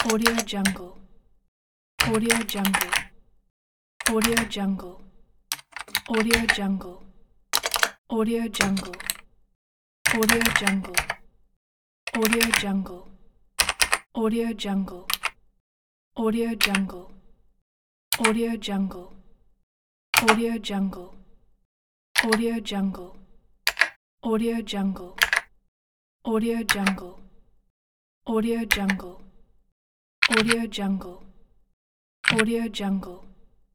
Audio Jungle. Audio Jungle. Audio Jungle. Audio Jungle. Audio Jungle. Audio Jungle. Audio Jungle. Audio Jungle. Audio Jungle. Audio Jungle. Audio Jungle. Audio Jungle. Audio Jungle. Audio Jungle. Audio Jungle. Audio Jungle. Audio Jungle.